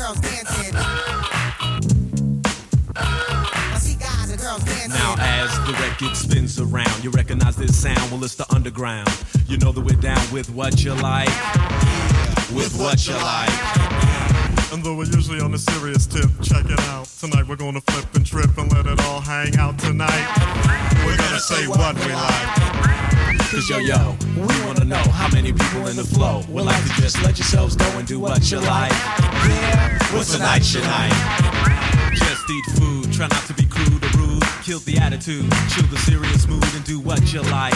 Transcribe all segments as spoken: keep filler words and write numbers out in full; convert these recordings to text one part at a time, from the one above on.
girls dancing. I see guys and girls dancing. Now as the record spins around, you recognize this sound, well it's the underground. You know that we're down with what you like, with what you like. And though we're usually on a serious tip, check it out. Tonight we're gonna flip and trip and let it all hang out tonight. We're gonna say what we like. Cause yo yo, we wanna know how many people in the flow would like to just let yourselves go and do what you like. Yeah, what's tonight's your night? Just eat food, try not to be crude or rude. Kill the attitude, chill the serious mood and do what you like.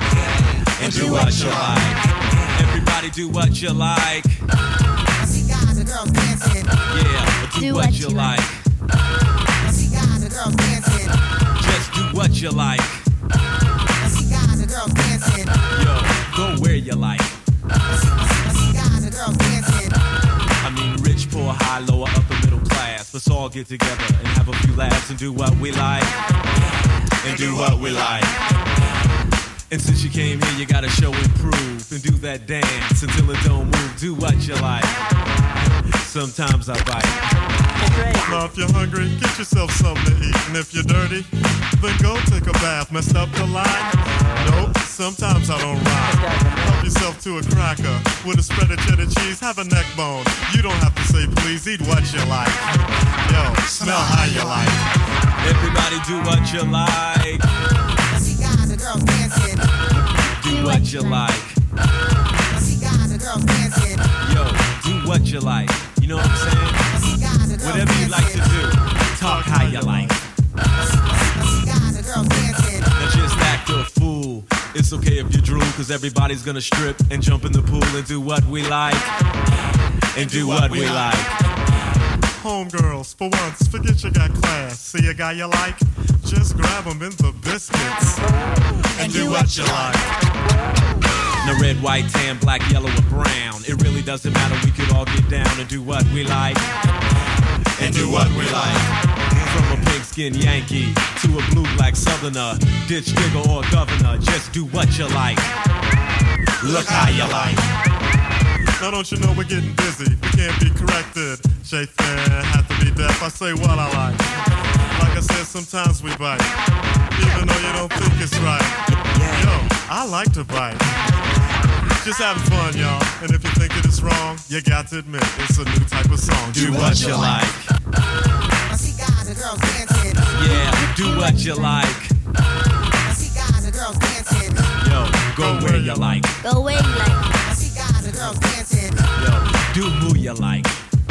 And do what you like. Everybody do what you like. I see guys and girls dancing. Yeah, do, do what, what you like. like. I see guys and girls dancing. Just do what you like. I see guys and girls dancing. Yo, go where you like. I see, I see, I see guys and girls dancing. I mean, rich, poor, high, lower, upper, middle class. Let's all get together and have a few laughs and do what we like. And do what we like. And since you came here, you gotta show and prove and do that dance until it don't move. Do what you like. Sometimes I bite. Now if you're hungry, get yourself something to eat. And if you're dirty, then go take a bath. Messed up the line? Nope, sometimes I don't rhyme. Help yourself to a cracker with a spread of cheddar cheese. Have a neck bone. You don't have to say please, eat what you like. Yo, smell how you like. Everybody do what you like. I see guys and girls dancing. Do what you like. I see guys and girls dancing. Yo, do what you like. You know what I'm saying? I see guys and girls Whatever you like to do, talk how you like. I see, I see guys and girls dancing. Now just act a fool. It's okay if you drool, cause everybody's gonna strip and jump in the pool and do what we like. And do what we like. Homegirls, for once, forget you got class. See a guy you like? Just grab him in the biscuits. And do what you like. Now red, white, tan, black, yellow, or brown. It really doesn't matter, we could all get down and do what we like. And do what we like. From a pig-skin Yankee to a blue-black southerner, ditch digger or governor, just do what you like. Look how you like. Now don't you know we're getting busy, we can't be corrected. Jay Fair had to be deaf, I say what I like. Like I said, sometimes we bite, even though you don't think it's right. Yo, I like to bite. Just having fun, y'all. And if you think it is wrong, you got to admit it's a new type of song. Do, do what, what you like. like. I see guys and girls dancing. Yeah, do what you like. I see guys and girls dancing. Yo, go where you like. Go where you like. I see guys and girls dancing. Yo, do who you like.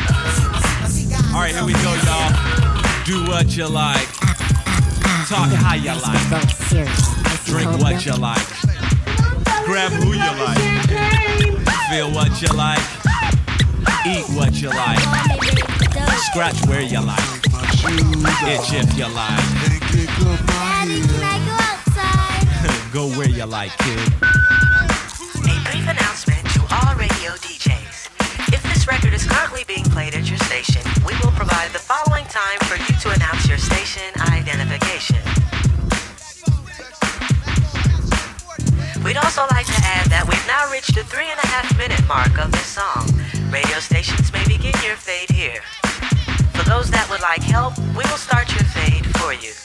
All right, here we go, y'all. Do what you like. Talk how you like. Drink what you like. Grab who you like. Feel what you like. Eat what you like. Scratch where you like. Itch if you like. Daddy, can I go outside? Go where you like, kid. A brief announcement to all radio D Js. If this record is currently being played at your station, we will provide the following time for you to announce your station identification. We'd also like to add that we've now reached the three and a half minute mark of this song. Radio stations may begin your fade here. For those that would like help, we will start your fade for you.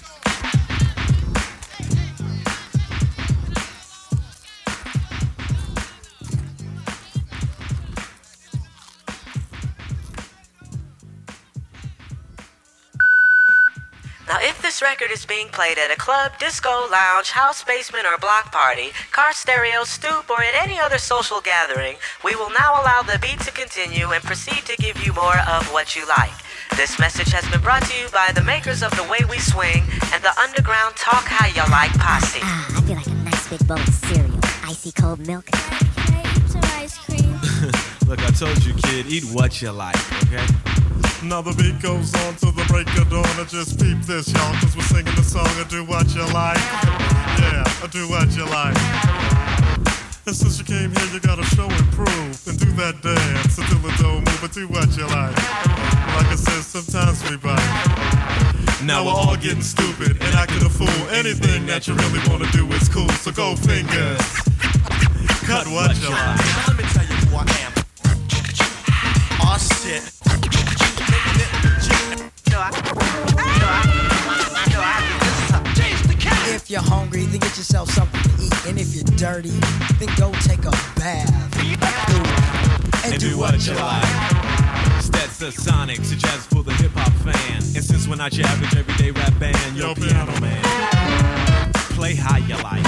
Now, if this record is being played at a club, disco, lounge, house, basement, or block party, car stereo, stoop, or at any other social gathering, we will now allow the beat to continue and proceed to give you more of what you like. This message has been brought to you by the makers of The Way We Swing and the underground Talk How You Like posse. Ah, I feel like a nice big bowl of cereal. Icy cold milk. Can I eat some ice cream? Look, I told you, kid, eat what you like, okay? Now the beat goes on till the break of dawn. I just peep this, y'all, cause we're singing the song of Do What You Like. Yeah, I do what you like. And since you came here, you gotta show and prove and do that dance until the don't move, but do what you like. Like I said, sometimes we bite. Now we're all getting stupid and acting a fool. Anything that you really wanna do is cool, so go fingers. Cut what you like. Let me tell you who I am. Oh shit. you're hungry, then get yourself something to eat. And if you're dirty, then go take a bath. And, and do what you like. That's the Sonics, a jazz for the hip-hop fan. And since we're not your average everyday rap band, yo, piano man, play how you like.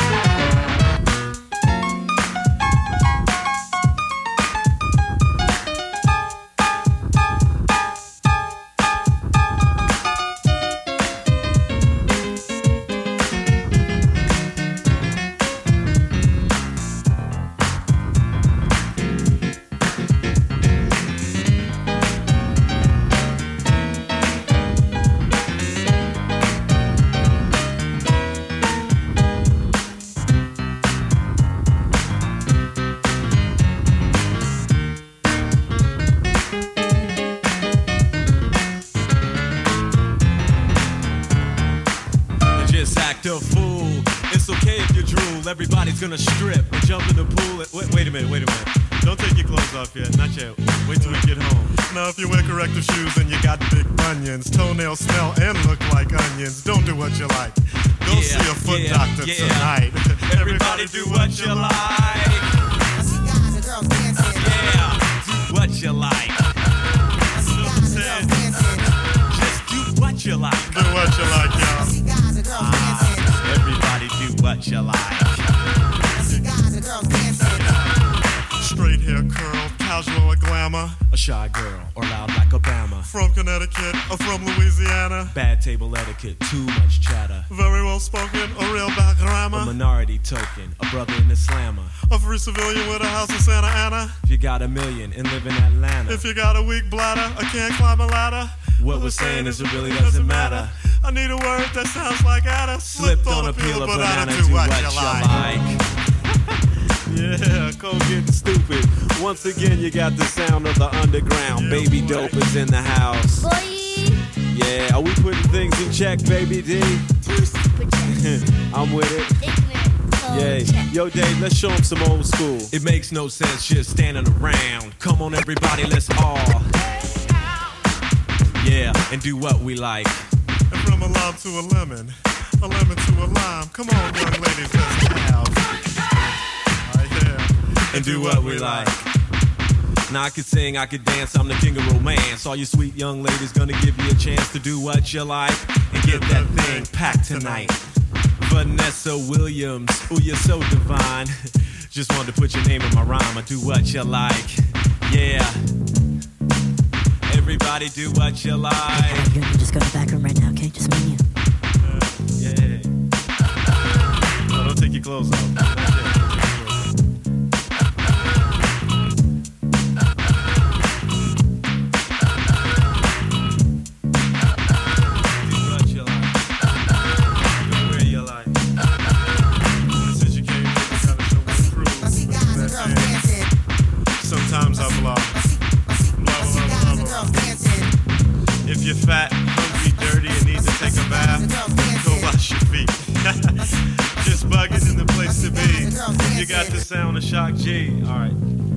Everybody's gonna strip and jump in the pool. And, wait, wait a minute, wait a minute. Don't take your clothes off yet, not yet. Wait till we get home. Now if you wear corrective shoes and you got big bunions, toenails smell and look like onions, don't do what you like. Go yeah, see a foot yeah, doctor yeah. tonight. Everybody do what you like. Yeah, do what you like. Just do what you like. Do what you like, y'all. Ah, everybody do what you like. Straight hair curl, casual or glamour. A shy girl, or loud like Obama. From Connecticut or from Louisiana. Bad table etiquette, too much chatter. Very well spoken, a real back grammar. A minority token, a brother in the slammer. A free civilian with a house in Santa Ana. If you got a million and live in Atlanta. If you got a weak bladder, I can't climb a ladder. What we're saying is it really doesn't matter. I need a word that sounds like Ada. Slipped on a peel of banana, do what you like. Yeah, cold getting stupid. Once again, you got the sound of the underground. Yeah, Baby boy. Dope is in the house. Boy, Yeah, are we putting things in check, Baby D? too stupid. I'm with it. Ignorant. Cold Yay. check. Yo, Dave, let's show them some old school. It makes no sense just standing around. Come on, everybody, let's all. Yeah, and do what we like. And from a lime to a lemon, a lemon to a lime. Come on, young ladies, let's have. Right here. And do what we like. Now I could sing, I could dance, I'm the king of romance. All you sweet young ladies gonna give you a chance to do what you like and get that thing packed tonight. Vanessa Williams, ooh, you're so divine. Just wanted to put your name in my rhyme. I do what you like. Yeah. Everybody do what you like. Hey, you're gonna just go to the back room right now, okay? Just me and you. Yeah. No, don't take your clothes off. That's it. Do what you like. Go where you like. Since you came here, you gotta show me the crew. Sometimes I block. Blah, blah, blah, blah. If you're fat, hungry, dirty, and need to take a bath, go wash your feet. Just bugging in the place to be. You got the sound of Shock G. All right.